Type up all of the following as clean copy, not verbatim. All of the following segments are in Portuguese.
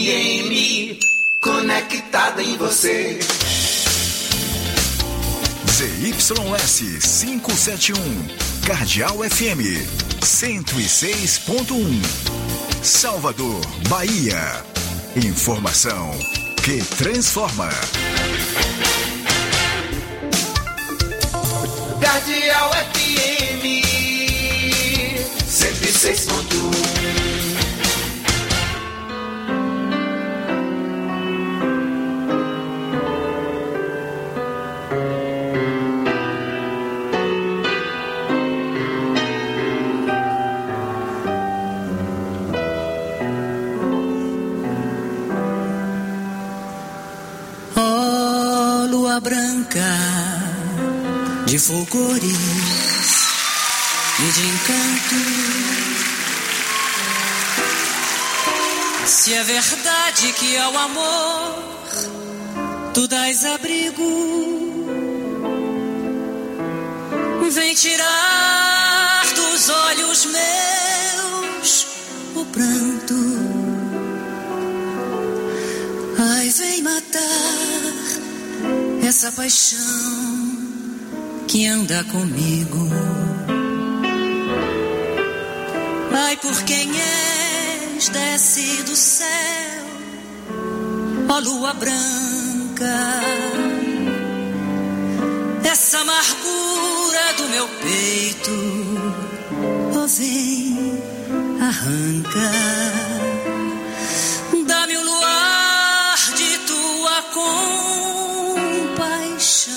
FM, conectada em você. ZYS 571, Cardeal FM 106.1, Salvador, Bahia. Informação que transforma. Cardeal FM 106.1. Branca de fulgores e de encanto, se é verdade que ao amor tu dás abrigo, vem tirar dos olhos meus o pranto, ai vem matar essa paixão que anda comigo. Ai, por quem és, desce do céu, ó lua branca, essa amargura do meu peito, ó vem, arranca, dá-me o luar de tua compaixão.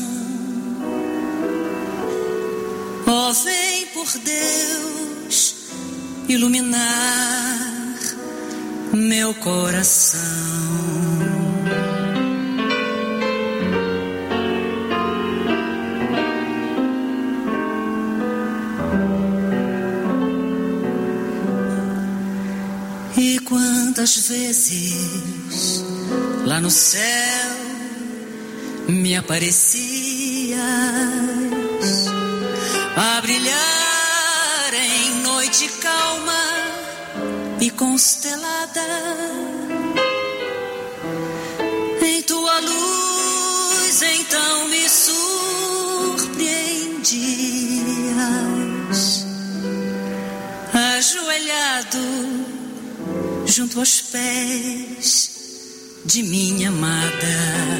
Oh, vem por Deus iluminar meu coração. E quantas vezes lá no céu me aparecias a brilhar em noite calma e constelada, em tua luz então me surpreendias, ajoelhado junto aos pés de minha amada,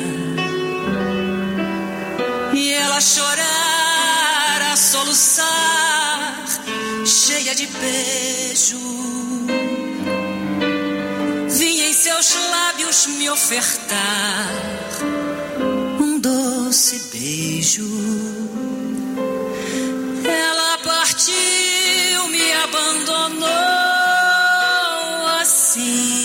e ela chorar, a soluçar, cheia de beijo, vinha em seus lábios me ofertar um doce beijo. Ela partiu, me abandonou assim.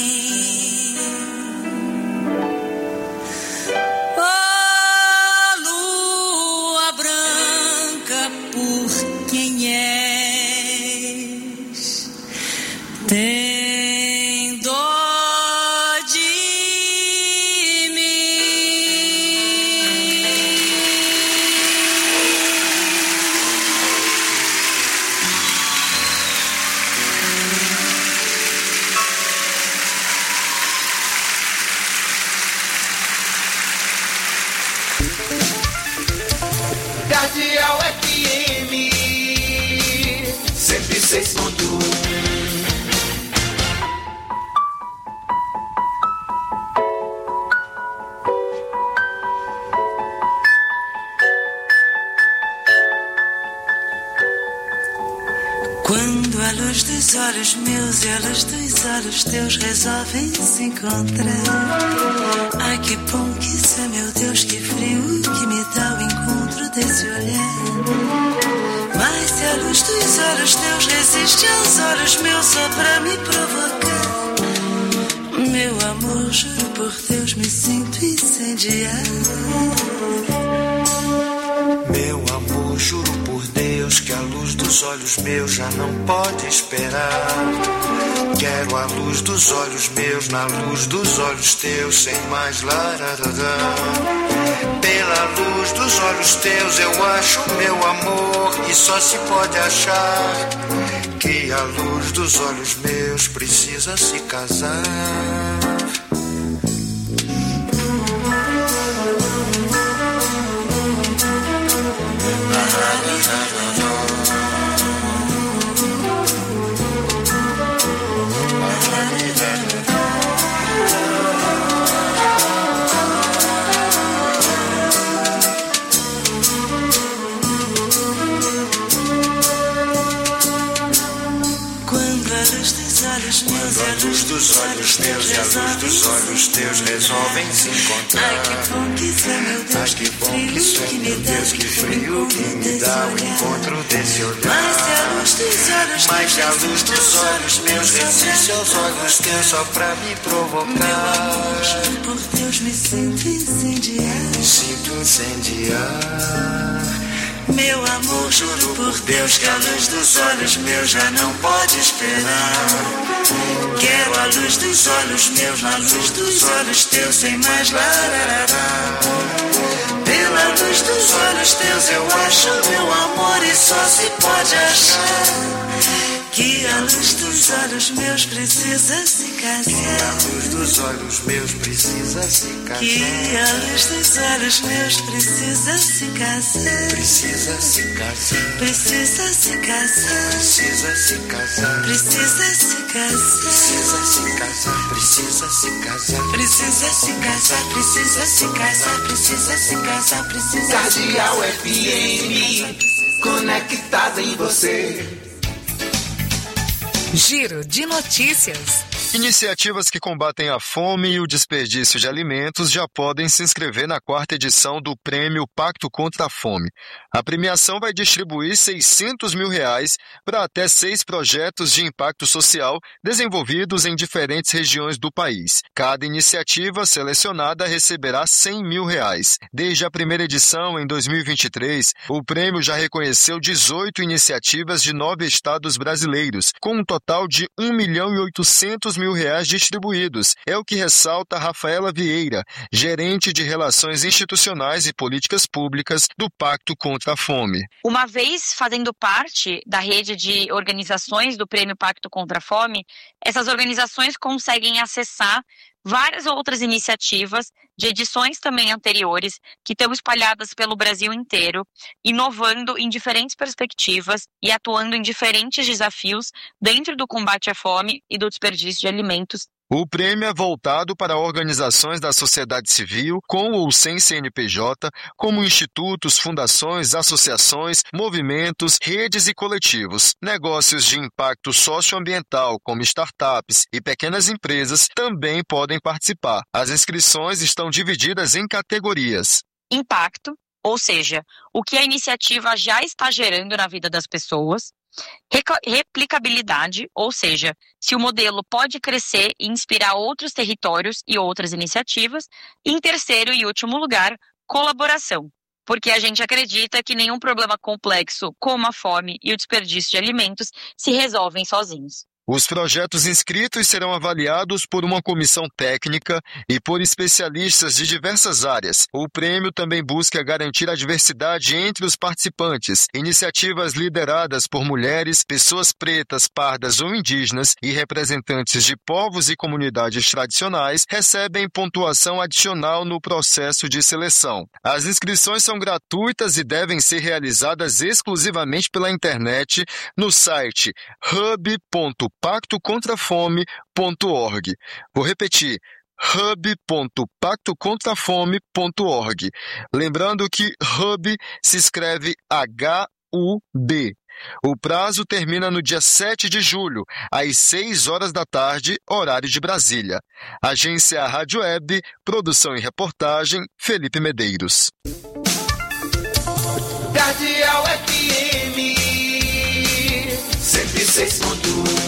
Tem dó de mim. Cardeal FM 106.1. Quando a luz dos olhos meus e a luz dos olhos teus resolvem se encontrar, ai que bom que isso é, meu Deus, que frio que me dá o encontro desse olhar. Mas se a luz dos olhos teus resiste aos olhos meus só pra me provocar, meu amor, juro por Deus, me sinto incendiar. Meu amor, juro por Deus que a luz dos olhos meus já não pode esperar. Quero a luz dos olhos meus na luz dos olhos teus, sem mais lararará. Pela luz dos olhos teus eu acho meu amor, e só se pode achar que a luz dos olhos meus precisa se casar. A luz dos olhos meus e a luz dos olhos teus resolvem se encontrar. Ai, que bom que isso é, meu Deus, que bom que isso é, meu Deus, que frio que me dá o encontro desse olhar. Mas se a luz dos olhos meus resiste aos olhos teus só pra me provocar. Meu amor, juro por Deus, me sinto incendiar. Me sinto incendiar. Meu amor, juro por Deus que a luz dos olhos meus já não pode esperar. Quero a luz dos olhos meus na luz dos olhos teus sem mais larará. Pela luz dos olhos teus eu acho meu amor e só se pode achar que a luz dos olhos meus precisa se casar. Que a luz dos olhos meus precisa se casar. Que a luz dos olhos meus precisa se casar. Precisa se casar. Precisa se casar. Precisa se casar. Precisa se casar. Precisa se casar. Precisa se casar. Precisa se casar. Precisa se casar. Precisa se casar. Precisa. Cardeal FM, conectada em você. Giro de notícias. Iniciativas que combatem a fome e o desperdício de alimentos já podem se inscrever na 4ª edição do Prêmio Pacto contra a Fome. A premiação vai distribuir R$600 mil para até 6 projetos de impacto social desenvolvidos em diferentes regiões do país. Cada iniciativa selecionada receberá R$100 mil. Desde a primeira edição, em 2023, o prêmio já reconheceu 18 iniciativas de 9 estados brasileiros, com um total de R$1.800.000 distribuídos. É o que ressalta Rafaela Vieira, gerente de Relações Institucionais e Políticas Públicas do Pacto contra a Fome. Uma vez fazendo parte da rede de organizações do Prêmio Pacto contra a Fome, essas organizações conseguem acessar várias outras iniciativas de edições também anteriores que estão espalhadas pelo Brasil inteiro, inovando em diferentes perspectivas e atuando em diferentes desafios dentro do combate à fome e do desperdício de alimentos. O prêmio é voltado para organizações da sociedade civil, com ou sem CNPJ, como institutos, fundações, associações, movimentos, redes e coletivos. Negócios de impacto socioambiental, como startups e pequenas empresas, também podem participar. As inscrições estão divididas em categorias. Impacto, ou seja, o que a iniciativa já está gerando na vida das pessoas. Replicabilidade, ou seja, se o modelo pode crescer e inspirar outros territórios e outras iniciativas. E em terceiro e último lugar, colaboração, porque a gente acredita que nenhum problema complexo como a fome e o desperdício de alimentos se resolvem sozinhos. Os projetos inscritos serão avaliados por uma comissão técnica e por especialistas de diversas áreas. O prêmio também busca garantir a diversidade entre os participantes. Iniciativas lideradas por mulheres, pessoas pretas, pardas ou indígenas e representantes de povos e comunidades tradicionais recebem pontuação adicional no processo de seleção. As inscrições são gratuitas e devem ser realizadas exclusivamente pela internet no site hub.pactocontrafome.org. Vou repetir, hub.pactocontrafome.org. Lembrando que Hub se escreve HUB. O prazo termina no dia 7 de julho, às 6 horas da tarde, horário de Brasília. Agência Rádio Web, produção e reportagem, Felipe Medeiros. Cardeal FM 106.1.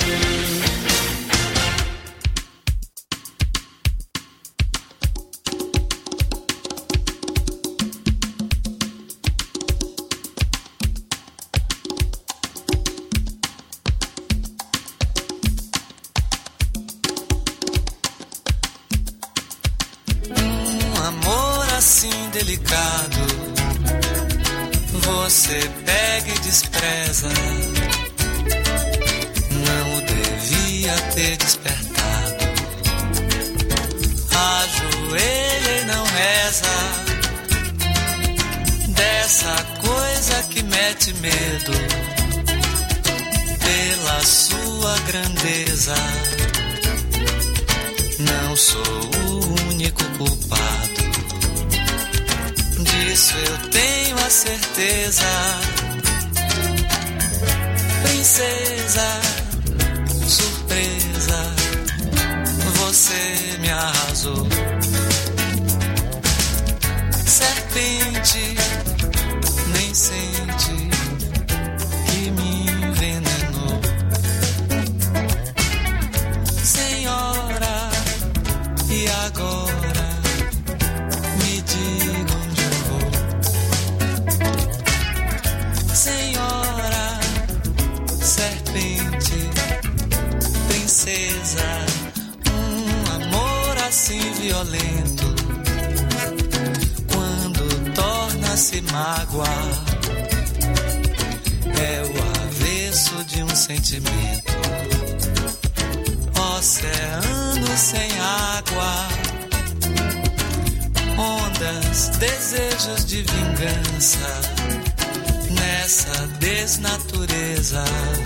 Assim delicado, você pega e despreza. devia ter despertado. Ajoelha e não reza dessa coisa que mete medo pela sua grandeza. Não sou o único culpado, disso eu tenho a certeza. Princesa, surpresa, você me arrasou. Serpente, nem sente que me envenenou. Senhora, e agora me diga onde eu vou. Senhora, serpente, princesa, amor assim violento, quando torna-se mágoa, é o avesso de um sentimento. Oceano sem água, ondas, desejos de vingança, nessa desnatureza,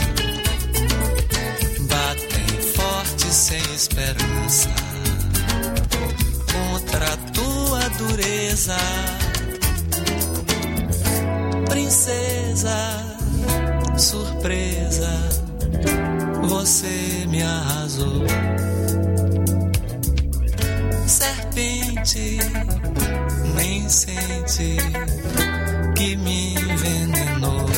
batem forte sem esperança, contra a tua dureza. Princesa, surpresa, você me arrasou. Serpente, nem sente que me envenenou.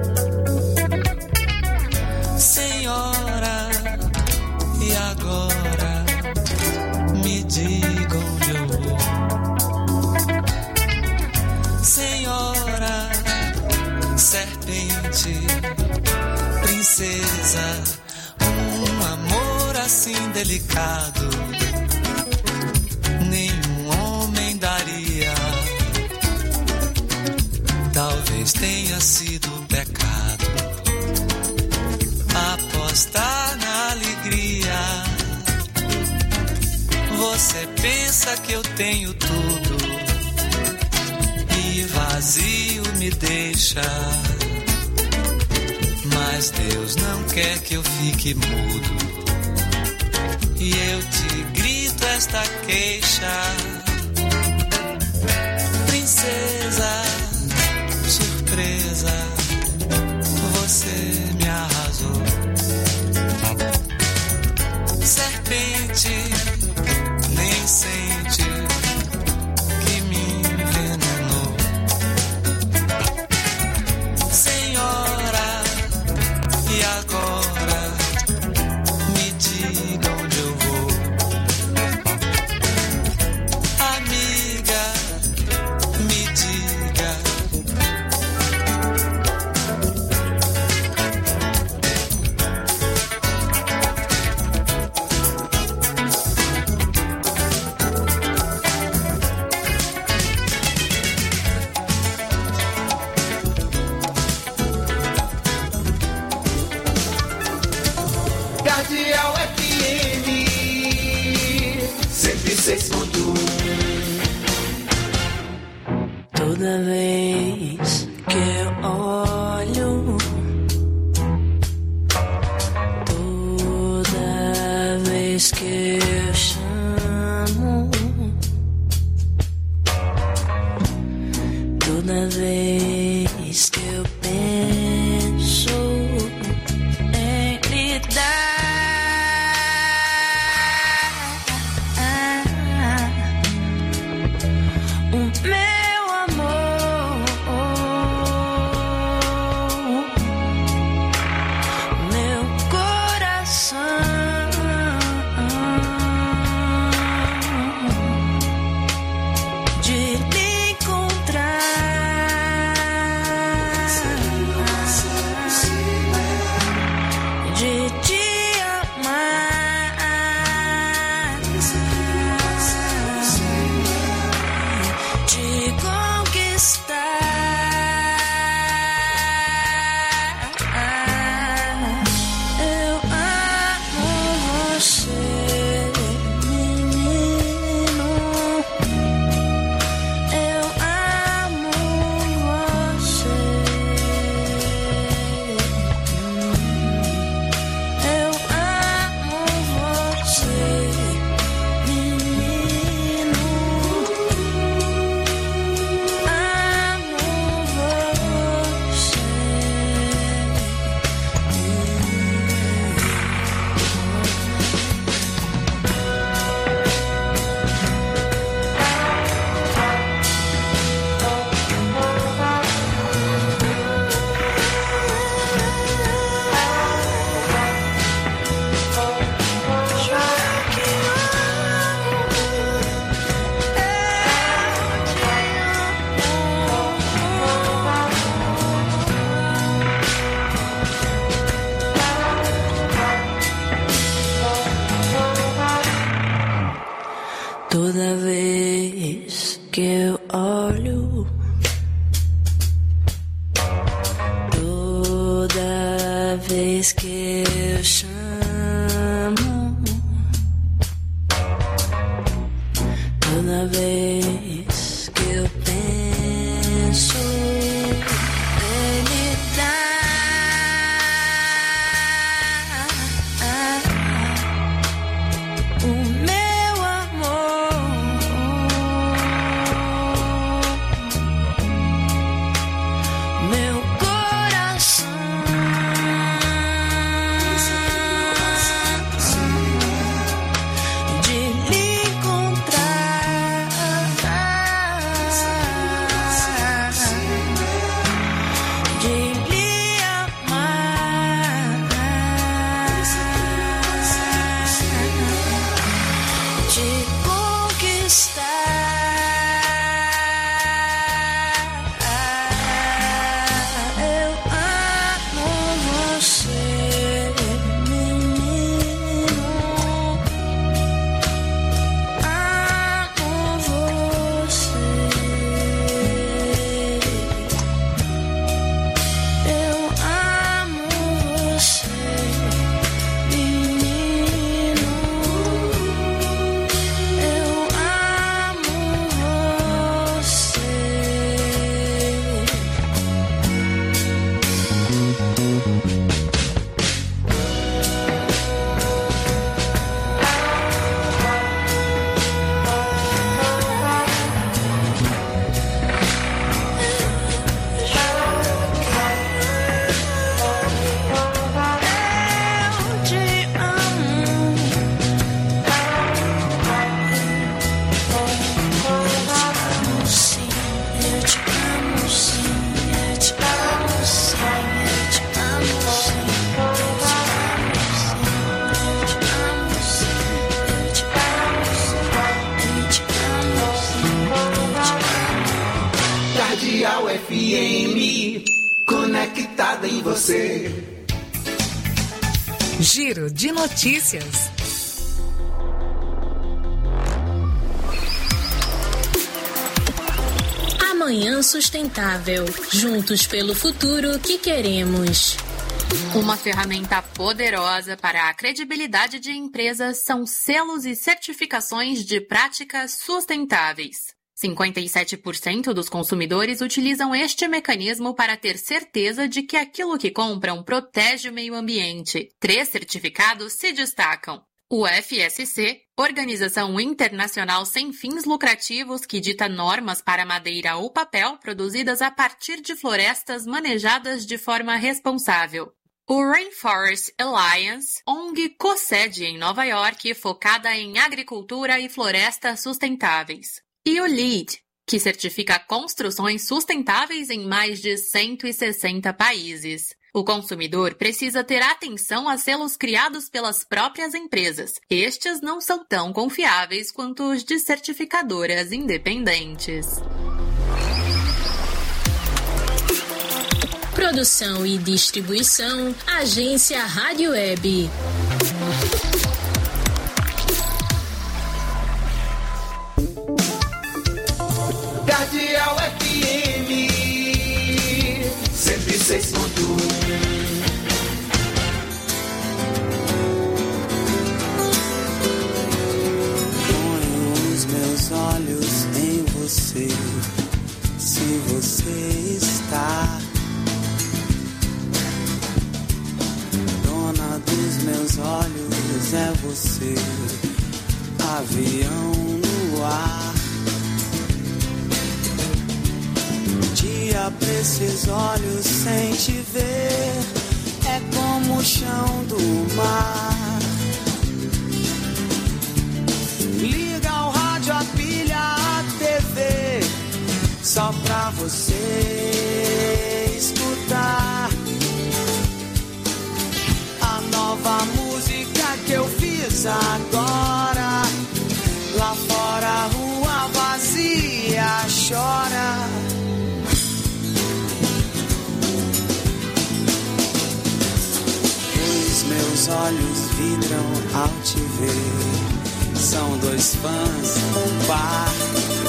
Senhora, e agora me diga onde eu vou. Senhora, serpente, princesa, amor assim delicado, nenhum homem daria. Talvez tenha sido um pecado apostar na alegria. Você pensa que eu tenho tudo e vazio me deixa, mas Deus não quer que eu fique mudo. E eu te grito esta queixa. Princesa, surpresa, você me arrasou. Serpente, nem sente que me envenenou. Senhora, e agora me diga onde eu vou. Amiga, me diga. Cardeal FM 106.1. Toda vez que eu olho, toda vez que eu chamo, toda vez que eu penso em lhe dar o meu amor, vez que eu olho, toda vez que eu chamo, toda vez que eu penso, ele dá o meu amor, meu coração, de lhe encontrar, de lhe amar, de conquistar. Eu amo você, menino. Amo você. Eu amo você, menino. Eu amo você. Eu te amo. Sim, eu te amo, sim, eu te amo, sim, eu te amo, sim, eu te amo, sim, eu te amo, sim, eu te amo, sim, eu te amo. Cardeal FM, conectada em você. Giro de notícias. Amanhã Sustentável. Juntos pelo futuro que queremos. Uma ferramenta poderosa para a credibilidade de empresas são selos e certificações de práticas sustentáveis. 57% dos consumidores utilizam este mecanismo para ter certeza de que aquilo que compram protege o meio ambiente. 3 certificados se destacam. O FSC, Organização Internacional Sem Fins Lucrativos que dita normas para madeira ou papel produzidas a partir de florestas manejadas de forma responsável. O Rainforest Alliance, ONG com sede em Nova York, focada em agricultura e florestas sustentáveis. E o LEED, que certifica construções sustentáveis em mais de 160 países. O consumidor precisa ter atenção a selos criados pelas próprias empresas. Estes não são tão confiáveis quanto os de certificadoras independentes. Produção e distribuição, Agência Rádio Web. Cardeal FM 106.1. Ponho os meus olhos em você. Se você está dona dos meus olhos, é você. Avião no ar. Dia pra esses olhos sem te ver é como o chão do mar. Liga o rádio, a pilha, a TV, só pra você escutar a nova música que eu fiz agora. Lá fora a rua vazia chora. Meus olhos vidram ao te ver. São 2 fãs, um par.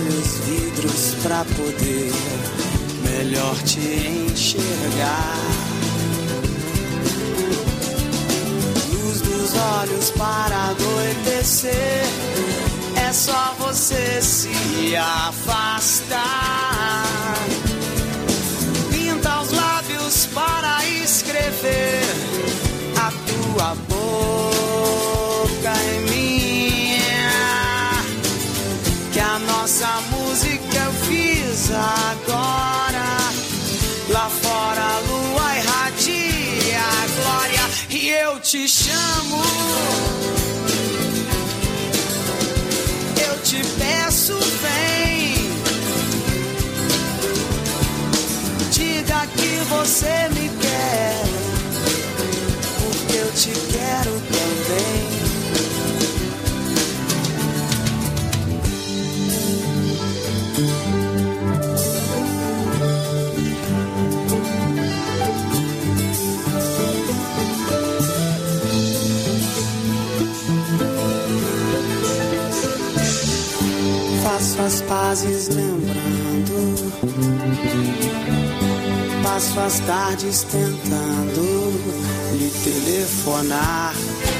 olhos vidros pra poder melhor te enxergar. Luz dos olhos para anoitecer, é só você se afastar. Pinta os lábios para escrever a tua boca em minha, que a nossa música eu fiz agora. Lá fora a lua irradia a glória e eu te chamo, eu te peço, vem. Diga que você me quer, porque eu te quero também. Faço as pazes lembrando, passo as tardes tentando lhe telefonar.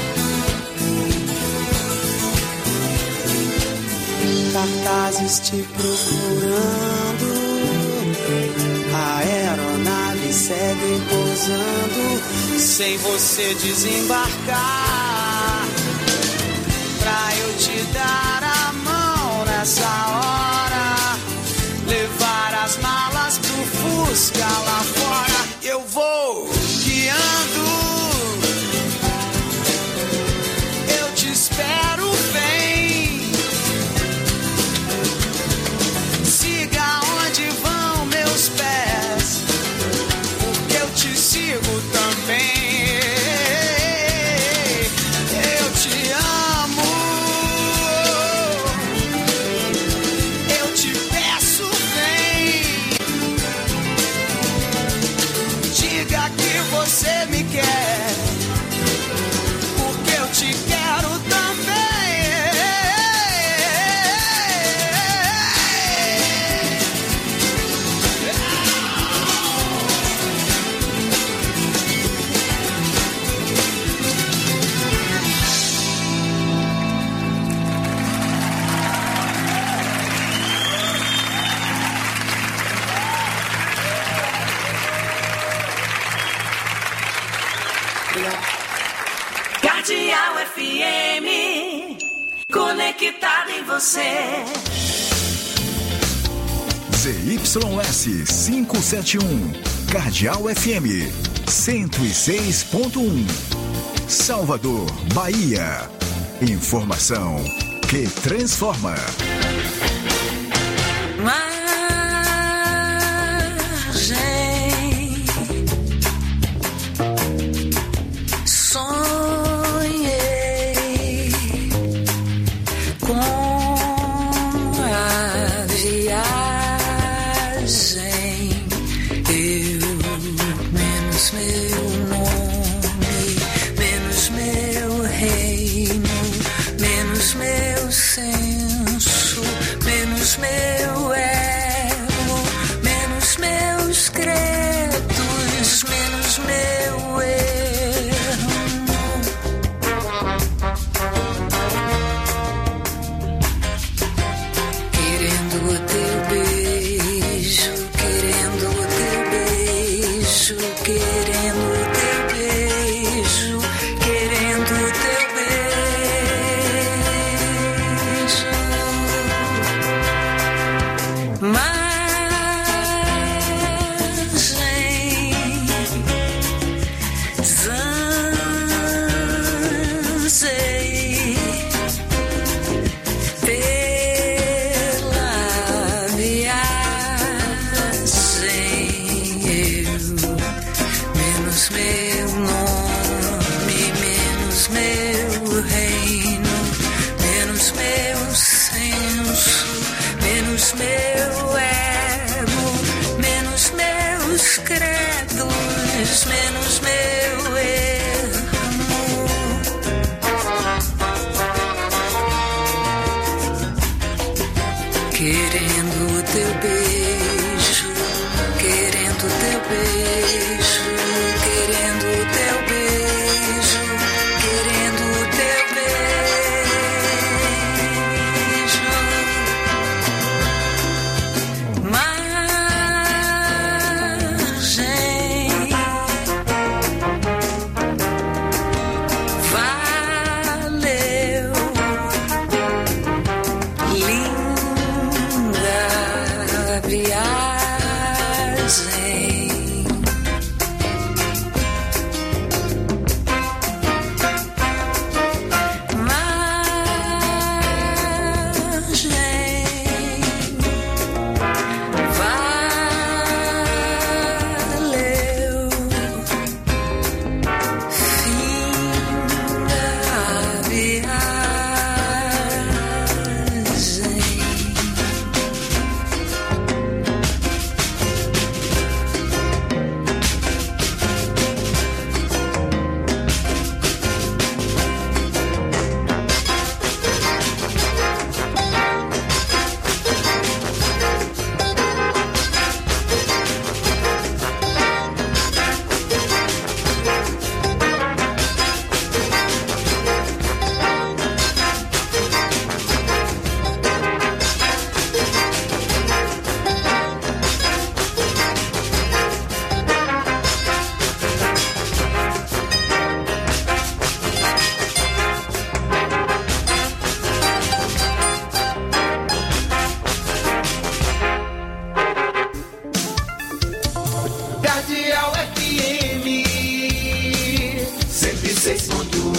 Cartazes te procurando, a aeronave segue pousando, sem você desembarcar. Pra eu te dar a mão nessa hora, levar as malas pro Fusca lá fora, eu vou guiando, eu te espero, vem. Siga onde vão meus pés, porque eu te sigo também. Eu te amo, eu te peço, vem. Diga que você me quer, porque eu te quero também. Cardeal FM, conectado em você. ZYS 571, Cardeal FM 106.1, Salvador, Bahia. Informação que transforma. Querendo o teu beijo, querendo o teu beijo, querendo o teu beijo, querendo o teu beijo. Margem, valeu, linda viagem. Valeu, fim da viagem. Cardeal FM 106.1.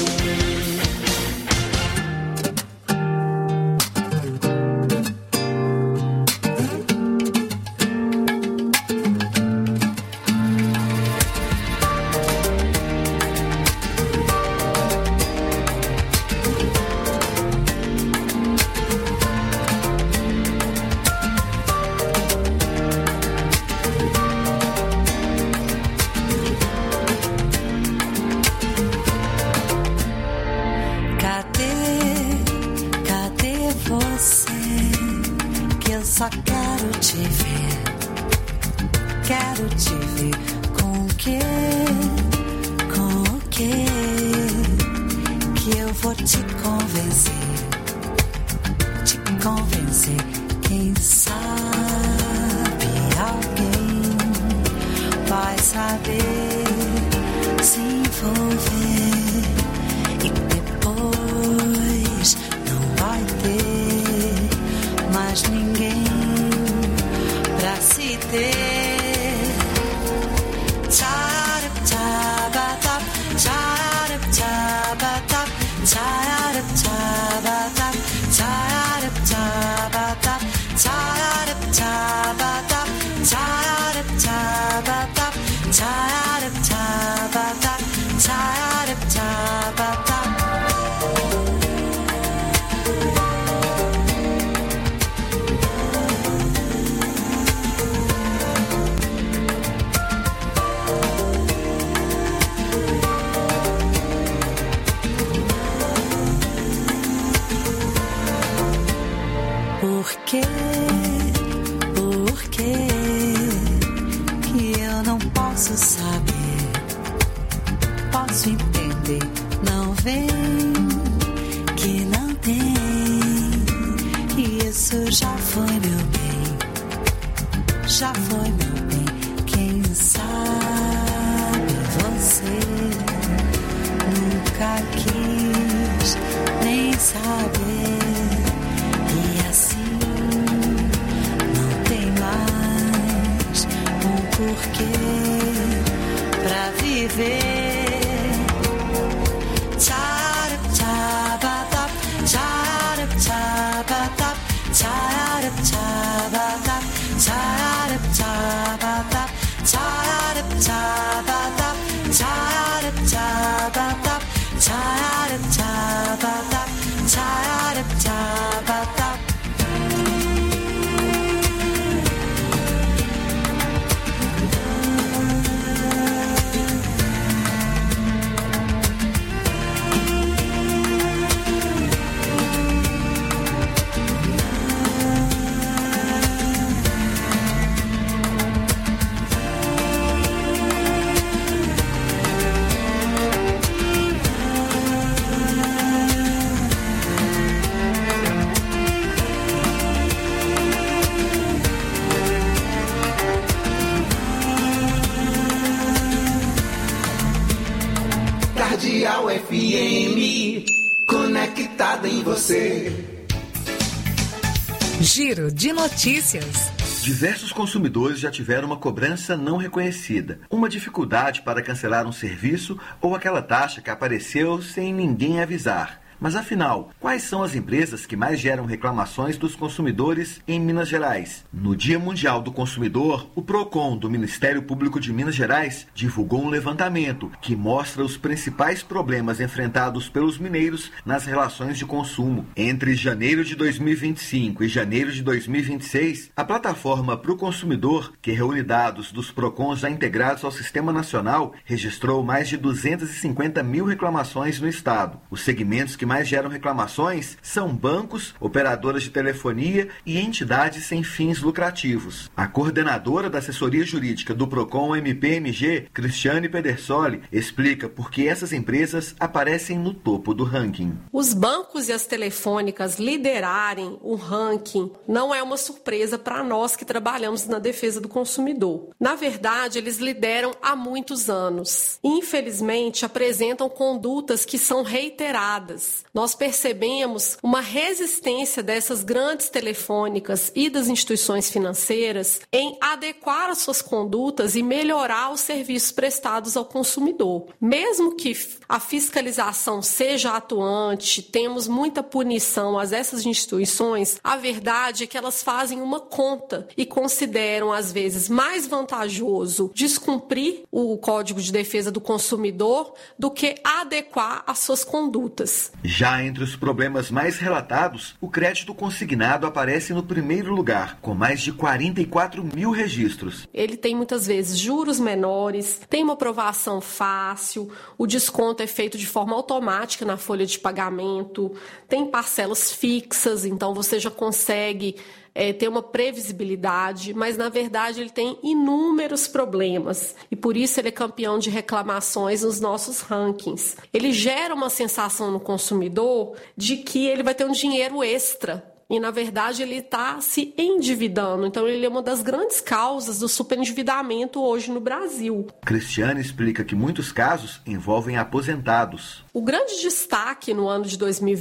Cadê você? Que eu só quero te ver. Quero te ver com o quê? Com o quê? Que eu vou te convencer. Te convencer. Quem sabe alguém vai saber se envolver. E depois não vai ter mais ninguém pra se ter. Tcharap tchabatap, tcharap tchabatap, tcharap tchabatap, tcharap tchabatap, tcharap tchabatap, tcharap tchabatap, tcharap tchabatap, tcharap tchabatap. Por quê? Por quê que eu não posso saber? Posso entender, não vem que não tem. Isso já foi meu bem, já foi meu bem. Quem sabe você nunca quis nem saber. E assim não tem mais um porquê pra viver. Tcharap tchabatap, tcharap tchabatap, tcharap tchabatap, tcharap tchabatap, tcharap tchabatap, tcharap tchabatap, tcharap tchabatap, tcharap tchabatap. ligada em você. Giro de notícias. Diversos consumidores já tiveram uma cobrança não reconhecida, uma dificuldade para cancelar um serviço ou aquela taxa que apareceu sem ninguém avisar. Mas afinal, quais são as empresas que mais geram reclamações dos consumidores em Minas Gerais? No Dia Mundial do Consumidor, o PROCON do Ministério Público de Minas Gerais divulgou um levantamento que mostra os principais problemas enfrentados pelos mineiros nas relações de consumo. Entre janeiro de 2025 e janeiro de 2026, a plataforma Pro Consumidor, que reúne dados dos PROCONs já integrados ao Sistema Nacional, registrou mais de 250 mil reclamações no estado. Os segmentos que mais geram reclamações são bancos, operadoras de telefonia e entidades sem fins lucrativos. A coordenadora da assessoria jurídica do PROCON MPMG, Cristiane Pedersoli, explica por que essas empresas aparecem no topo do ranking. Os bancos e as telefônicas liderarem o ranking não é uma surpresa para nós que trabalhamos na defesa do consumidor. Na verdade, eles lideram há muitos anos. Infelizmente, apresentam condutas que são reiteradas. Nós percebemos uma resistência dessas grandes telefônicas e das instituições financeiras em adequar as suas condutas e melhorar os serviços prestados ao consumidor. Mesmo que a fiscalização seja atuante, temos muita punição a essas instituições, a verdade é que elas fazem uma conta e consideram, às vezes, mais vantajoso descumprir o Código de Defesa do Consumidor do que adequar as suas condutas. Já entre os problemas mais relatados, o crédito consignado aparece no primeiro lugar, com mais de 44 mil registros. Ele tem muitas vezes juros menores, tem uma aprovação fácil, o desconto é feito de forma automática na folha de pagamento, tem parcelas fixas, então você já consegue ter uma previsibilidade, mas na verdade ele tem inúmeros problemas e por isso ele é campeão de reclamações nos nossos rankings. Ele gera uma sensação no consumidor de que ele vai ter um dinheiro extra. E, na verdade, ele está se endividando. Então, ele é uma das grandes causas do superendividamento hoje no Brasil. Cristiane explica que muitos casos envolvem aposentados. O grande destaque no ano de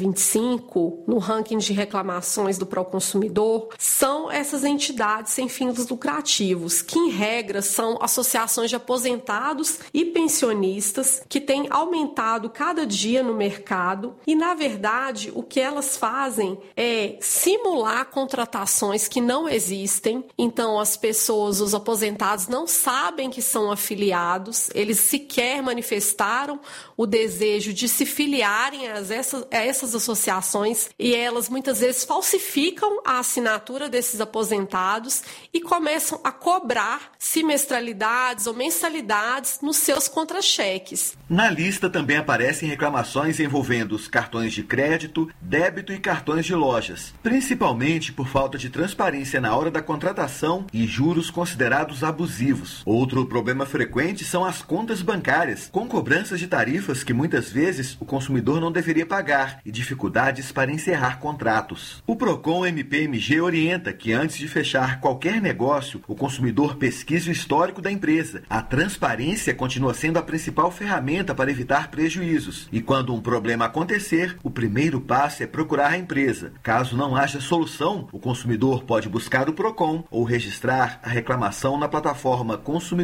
2025, no ranking de reclamações do Proconsumidor, são essas entidades sem fins lucrativos, que, em regra, são associações de aposentados e pensionistas que têm aumentado cada dia no mercado. E, na verdade, o que elas fazem é simular contratações que não existem. Então, as pessoas, os aposentados, não sabem que são afiliados, eles sequer manifestaram o desejo de se filiarem a essas associações e elas muitas vezes falsificam a assinatura desses aposentados e começam a cobrar semestralidades ou mensalidades nos seus contra-cheques. Na lista também aparecem reclamações envolvendo os cartões de crédito, débito e cartões de lojas, principalmente por falta de transparência na hora da contratação e juros considerados abusivos. Outro problema frequente são as contas bancárias, com cobranças de tarifas que muitas vezes o consumidor não deveria pagar e dificuldades para encerrar contratos. O PROCON MPMG orienta que antes de fechar qualquer negócio, o consumidor pesquise o histórico da empresa. A transparência continua sendo a principal ferramenta para evitar prejuízos. E quando um problema acontecer, o primeiro passo é procurar a empresa. Caso não haja solução, o consumidor pode buscar o PROCON ou registrar a reclamação na plataforma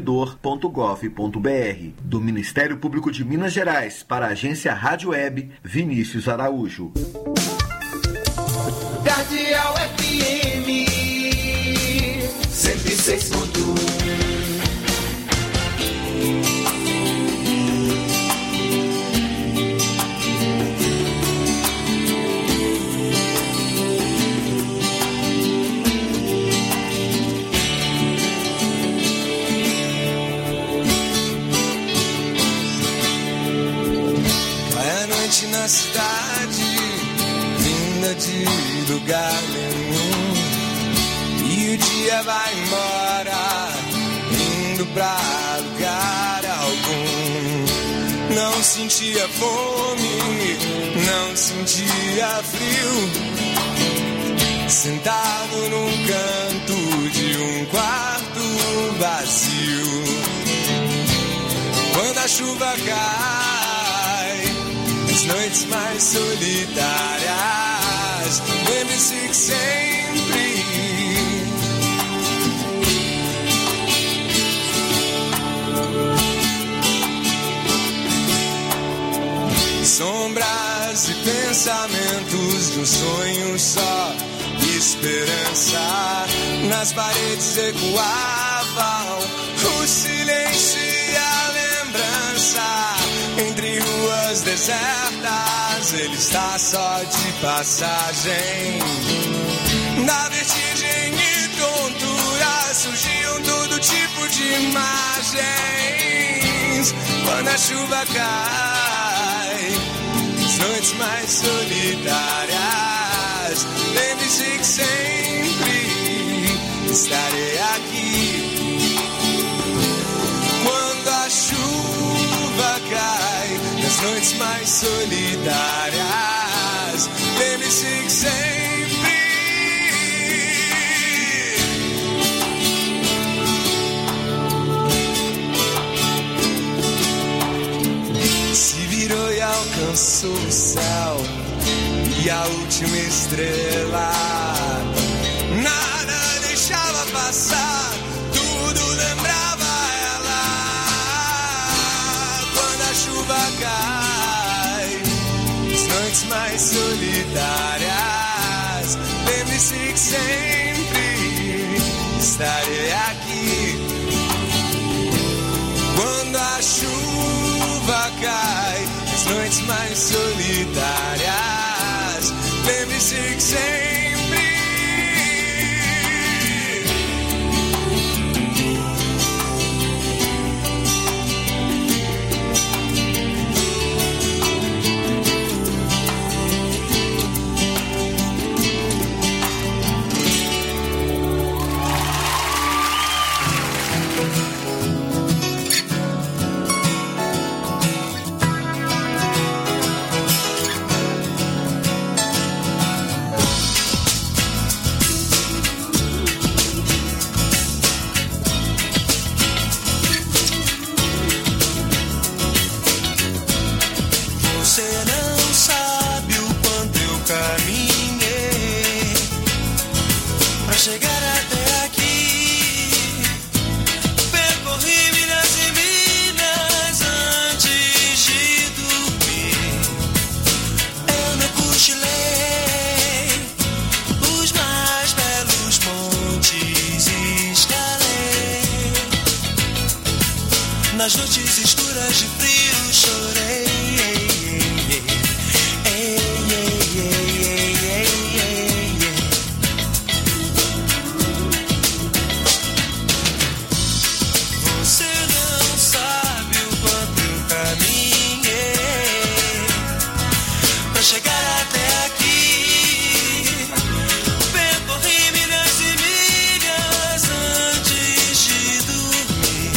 consumidor.gov.br. Do Ministério Público de Minas Gerais para a agência Rádio Web, Vinícius Araújo. Cardeal FM 106.1. Na cidade, vinda de lugar nenhum, e o dia vai embora, indo pra lugar algum. Não sentia fome, não sentia frio, sentado num canto de um quarto vazio. Quando a chuva cai, as noites mais solitárias. Lembre-se que sempre sombras e pensamentos de um sonho só, esperança. Nas paredes ecoavam o silêncio e a lembrança. Entre ruas desertas, ele está só de passagem. Na vertigem e tontura surgiam todo tipo de imagens. Quando a chuva cai, as noites mais solitárias, lembre-se que sempre estarei aqui. Quando a chuva cai, nas noites mais solitárias, lembre-se que sempre se virou e alcançou o céu e a última estrela. Nada deixava passar, tudo lembrava ela. Quando a chuva cai, as noites mais solitárias, lembre-se que sempre estarei aqui. Quando a chuva cai, as noites mais solitárias, lembre-se que sempre nas noites escuras de frio chorei. Você não sabe o quanto eu caminhei pra chegar até aqui. Percorri milhas e milhas antes de dormir.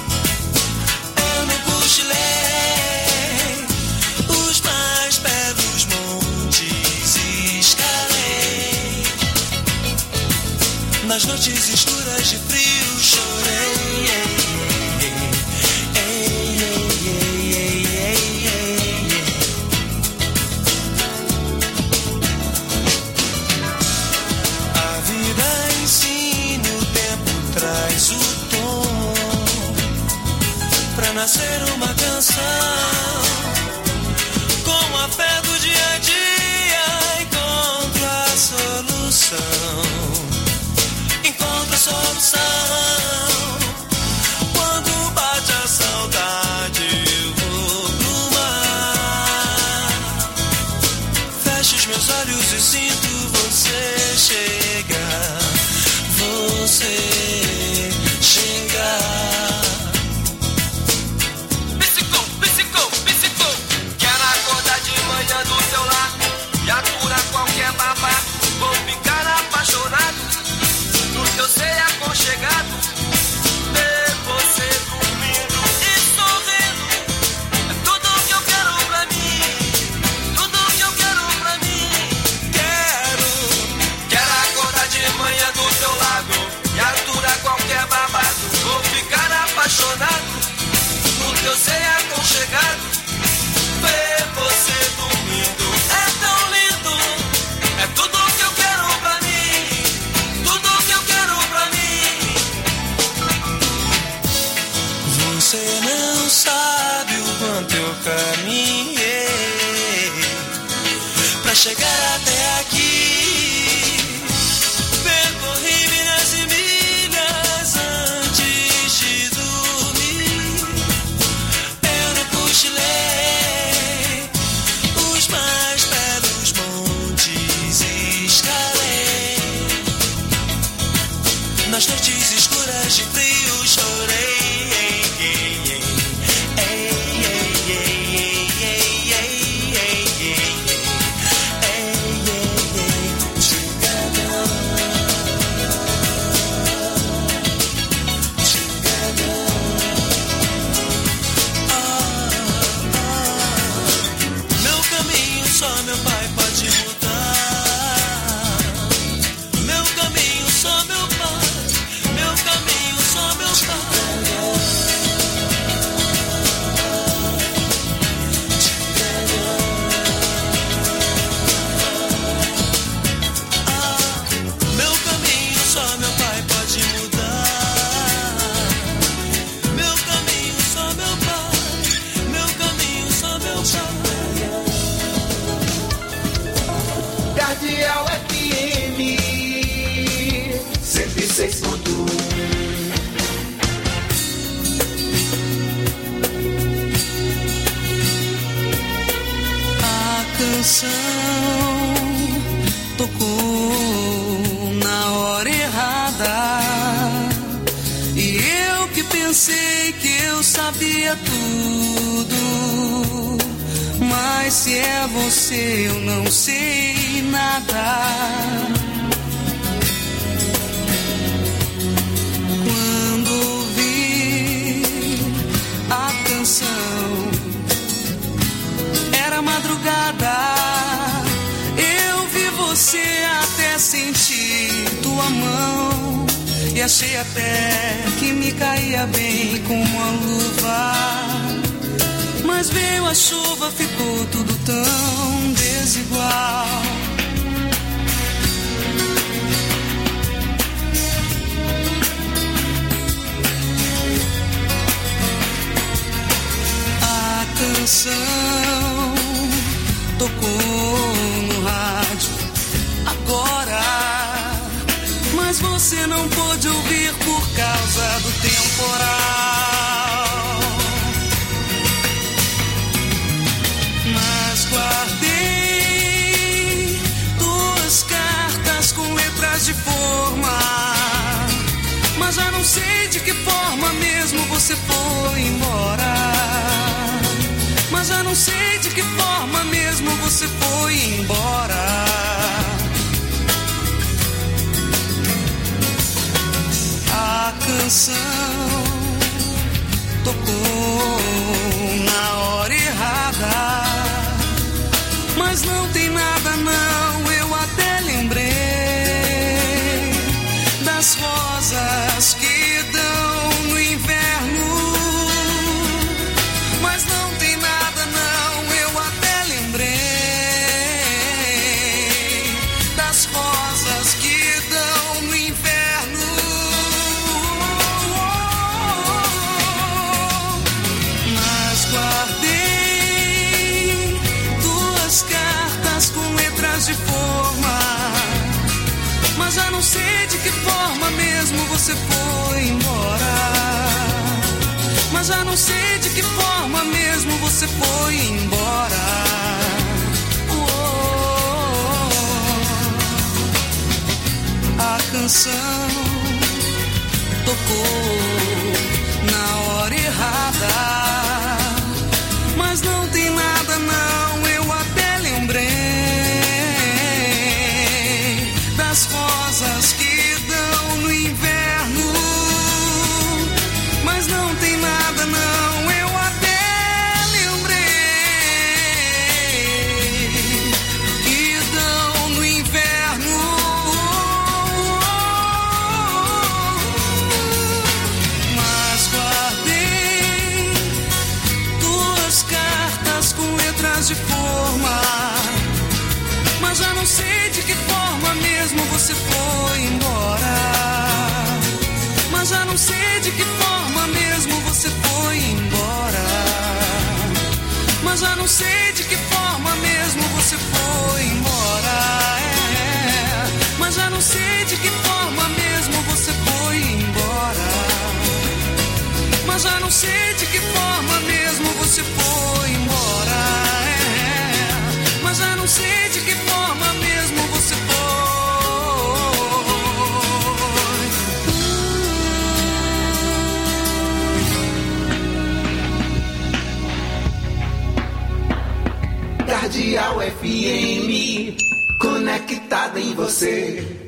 Os mais belos montes escalei. Nas noites escuras de frio chorei. A vida ensina, o tempo traz o tom pra nascer uma canção. Com a fé do dia a dia encontro a solução. Encontro a solução. Quando bate a saudade eu vou pro mar. Fecho os meus olhos e sinto você chegar. Você chegar. Qualquer babá, vou ficar apaixonado no que eu sei aconchegado. Ver você dormindo e sorrindo é tudo que eu quero pra mim. Tudo que eu quero pra mim. Quero chegar até aqui. Percorri milhas e milhas antes de dormir. Eu não cochilei os mais belos montes escalei. Nas noites escuras de frio chorei. Cardeal FM 106.1. A canção tocou na hora errada e eu que pensei que eu sabia tudo. Mas se é você, eu não sei nada. Quando ouvi a canção, era madrugada. Eu vi você até sentir tua mão e achei até que me caía bem como a luva. Mas veio a chuva, ficou tudo tão desigual. A canção tocou no rádio agora, mas você não pôde ouvir por causa do temporal. Guardei duas cartas com letras de forma, mas já não sei de que forma mesmo você foi embora. Mas já não sei de que forma mesmo você foi embora. A canção tocou na hora errada. Mas não tem nada não, eu até lembrei das rosas que dão no inverno. Mas não tem nada não, eu até lembrei das rosas que dão no inverno. Mas guardei com letras de forma, mas já não sei de que forma mesmo você foi embora. Mas já não sei de que forma mesmo você foi embora. A canção tocou na hora errada, mas não tem nada não, eu até lembrei das rosas que dão no inverno. Mas não tem nada não, eu até lembrei que dão no inverno. Mas guardei duas cartas com letras de forma, mas já não sei de que forma mesmo você foi embora. Mas já não sei de que forma mesmo você foi embora. Mas já não sei de que forma mesmo você foi embora. Cardeal FM, conectada em você.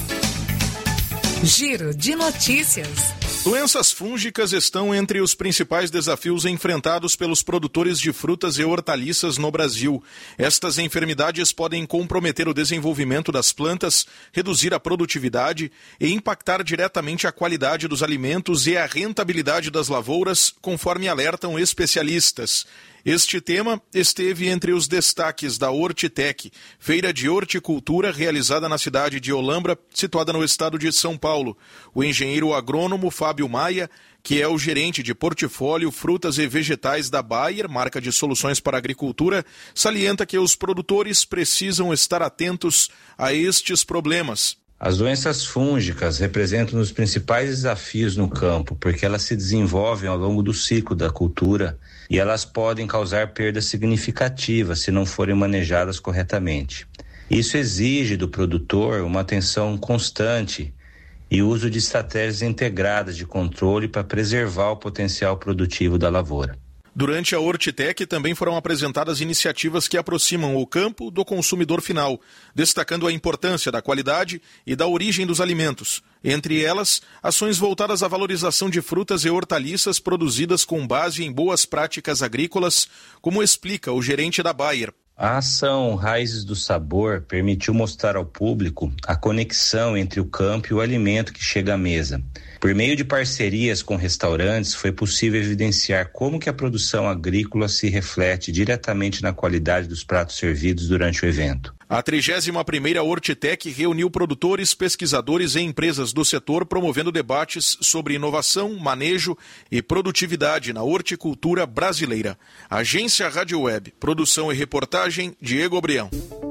Giro de notícias. Doenças fúngicas estão entre os principais desafios enfrentados pelos produtores de frutas e hortaliças no Brasil. Estas enfermidades podem comprometer o desenvolvimento das plantas, reduzir a produtividade e impactar diretamente a qualidade dos alimentos e a rentabilidade das lavouras, conforme alertam especialistas. Este tema esteve entre os destaques da Hortitec, feira de horticultura realizada na cidade de Olambra, situada no estado de São Paulo. O engenheiro agrônomo Fábio Maia, que é o gerente de portfólio Frutas e Vegetais da Bayer, marca de soluções para a agricultura, salienta que os produtores precisam estar atentos a estes problemas. As doenças fúngicas representam um dos principais desafios no campo, porque elas se desenvolvem ao longo do ciclo da cultura e elas podem causar perdas significativas se não forem manejadas corretamente. Isso exige do produtor uma atenção constante e uso de estratégias integradas de controle para preservar o potencial produtivo da lavoura. Durante a Hortitec também foram apresentadas iniciativas que aproximam o campo do consumidor final, destacando a importância da qualidade e da origem dos alimentos. Entre elas, ações voltadas à valorização de frutas e hortaliças produzidas com base em boas práticas agrícolas, como explica o gerente da Bayer. A ação Raízes do Sabor permitiu mostrar ao público a conexão entre o campo e o alimento que chega à mesa. Por meio de parcerias com restaurantes, foi possível evidenciar como que a produção agrícola se reflete diretamente na qualidade dos pratos servidos durante o evento. A 31ª Hortitec reuniu produtores, pesquisadores e empresas do setor, promovendo debates sobre inovação, manejo e produtividade na horticultura brasileira. Agência Rádio Web, produção e reportagem, Diego Brião.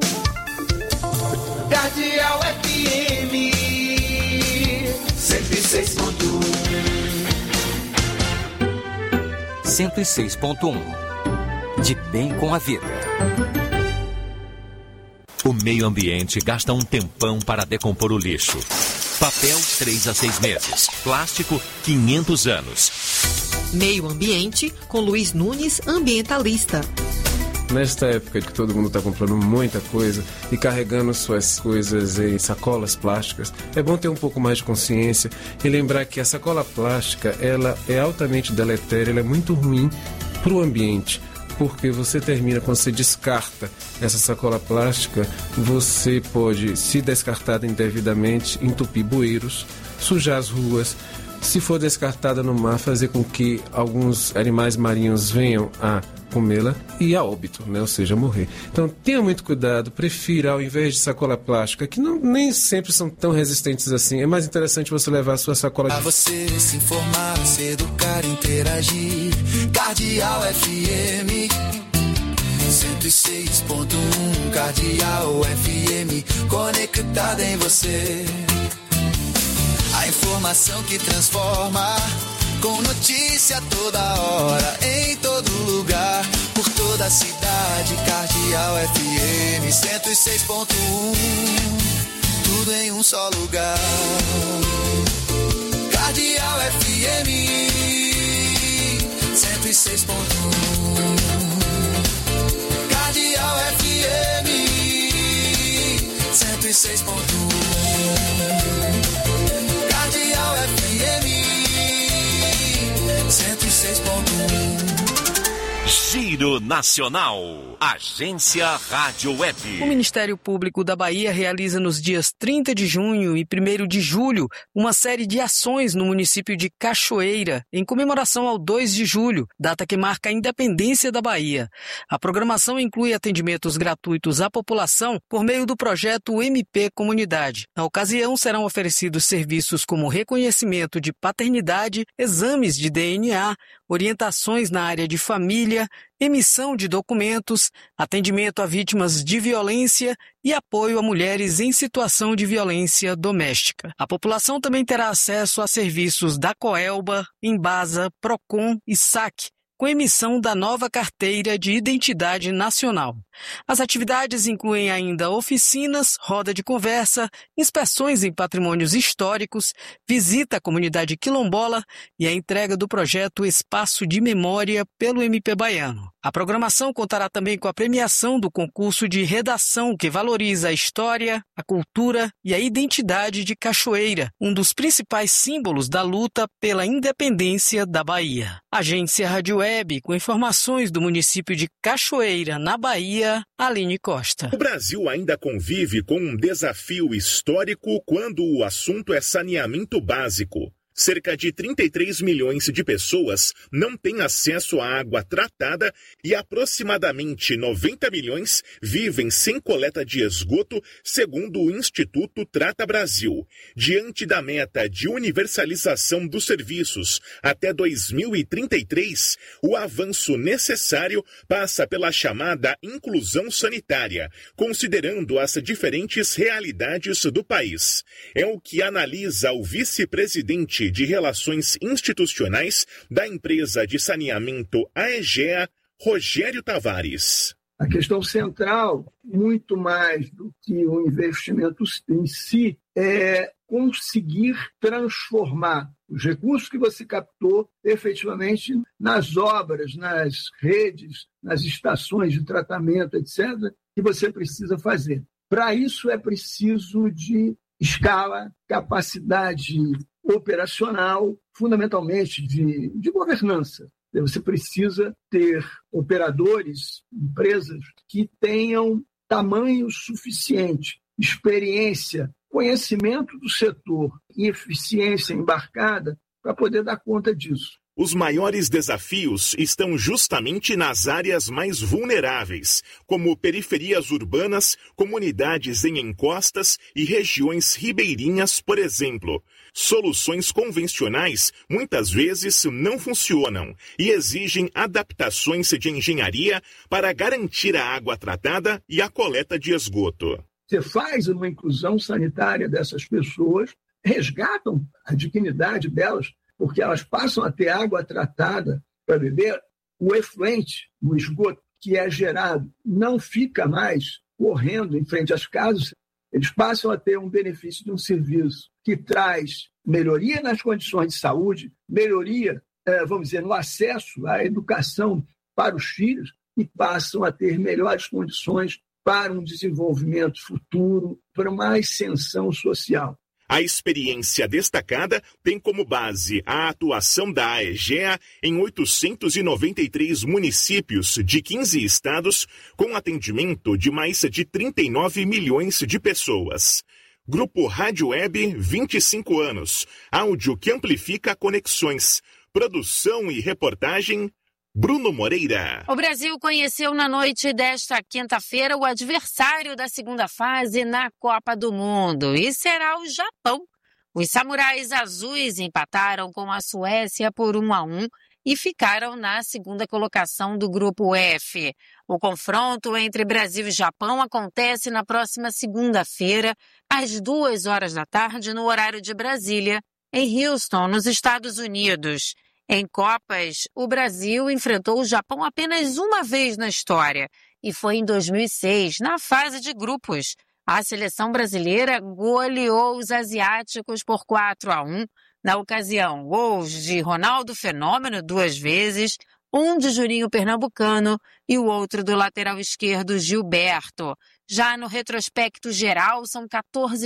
Cardeal FM 106.1 106.1 De bem com a vida. O meio ambiente gasta um tempão para decompor o lixo. Papel, 3 a 6 meses. Plástico, 500 anos. Meio ambiente, com Luiz Nunes, ambientalista. Nesta época que todo mundo está comprando muita coisa e carregando suas coisas em sacolas plásticas, é bom ter um pouco mais de consciência e lembrar que a sacola plástica, ela é altamente deletéria, ela é muito ruim para o ambiente. Porque você termina, quando você descarta essa sacola plástica, você pode, se descartada indevidamente, entupir bueiros, sujar as ruas. Se for descartada no mar, fazer com que alguns animais marinhos venham a comê-la e a óbito, né? Ou seja, morrer. Então tenha muito cuidado, prefira, ao invés de sacola plástica, que nem sempre são tão resistentes assim, é mais interessante você levar a sua sacola. Pra você se informar, se educar, interagir. Cardeal FM 106.1, Cardeal FM, conectada em você. A informação que transforma, com notícia toda hora, em todo lugar, por toda a cidade. Cardeal FM 106.1, tudo em um só lugar. Cardeal FM 106.1, Cardeal FM 106.1, Cardeal FM 106.1. Giro Nacional. Agência Rádio Web. O Ministério Público da Bahia realiza nos dias 30 de junho e 1º de julho uma série de ações no município de Cachoeira, em comemoração ao 2 de julho, data que marca a independência da Bahia. A programação inclui atendimentos gratuitos à população por meio do projeto MP Comunidade. Na ocasião, serão oferecidos serviços como reconhecimento de paternidade, exames de DNA, orientações na área de família, emissão de documentos, atendimento a vítimas de violência e apoio a mulheres em situação de violência doméstica. A população também terá acesso a serviços da Coelba, Embasa, Procon e SAC, com emissão da nova Carteira de Identidade Nacional. As atividades incluem ainda oficinas, roda de conversa, inspeções em patrimônios históricos, visita à comunidade quilombola e a entrega do projeto Espaço de Memória pelo MP Baiano. A programação contará também com a premiação do concurso de redação que valoriza a história, a cultura e a identidade de Cachoeira, um dos principais símbolos da luta pela independência da Bahia. Agência Rádio Web, com informações do município de Cachoeira, na Bahia, Aline Costa. O Brasil ainda convive com um desafio histórico quando o assunto é saneamento básico. Cerca de 33 milhões de pessoas não têm acesso à água tratada e aproximadamente 90 milhões vivem sem coleta de esgoto, segundo o Instituto Trata Brasil. Diante da meta de universalização dos serviços até 2033, o avanço necessário passa pela chamada inclusão sanitária, considerando as diferentes realidades do país. É o que analisa o vice-presidente de Relações Institucionais da empresa de saneamento AEGEA, Rogério Tavares. A questão central, muito mais do que o investimento em si, é conseguir transformar os recursos que você captou efetivamente nas obras, nas redes, nas estações de tratamento, etc., que você precisa fazer. Para isso é preciso de escala, capacidade operacional, fundamentalmente de governança. Você precisa ter operadores, empresas que tenham tamanho suficiente, experiência, conhecimento do setor e eficiência embarcada para poder dar conta disso. Os maiores desafios estão justamente nas áreas mais vulneráveis, como periferias urbanas, comunidades em encostas e regiões ribeirinhas, por exemplo. Soluções convencionais muitas vezes não funcionam e exigem adaptações de engenharia para garantir a água tratada e a coleta de esgoto. Você faz uma inclusão sanitária dessas pessoas, resgatam a dignidade delas, porque elas passam a ter água tratada para beber, o efluente, o esgoto que é gerado, não fica mais correndo em frente às casas, eles passam a ter um benefício de um serviço que traz melhoria nas condições de saúde, melhoria, vamos dizer, no acesso à educação para os filhos e passam a ter melhores condições para um desenvolvimento futuro, para uma ascensão social. A experiência destacada tem como base a atuação da AEGEA em 893 municípios de 15 estados, com atendimento de mais de 39 milhões de pessoas. Grupo Rádio Web, 25 anos. Áudio que amplifica conexões. Produção e reportagem, Bruno Moreira. O Brasil conheceu na noite desta quinta-feira o adversário da segunda fase na Copa do Mundo e será o Japão. Os samurais azuis empataram com a Suécia por 1-1 e ficaram na segunda colocação do grupo F. O confronto entre Brasil e Japão acontece na próxima segunda-feira, às 14h, no horário de Brasília, em Houston, nos Estados Unidos. Em Copas, o Brasil enfrentou o Japão apenas uma vez na história, e foi em 2006, na fase de grupos. A seleção brasileira goleou os asiáticos por 4-1. Na ocasião, gols de Ronaldo Fenômeno 2 vezes, um de Juninho Pernambucano e o outro do lateral esquerdo Gilberto. Já no retrospecto geral, são 14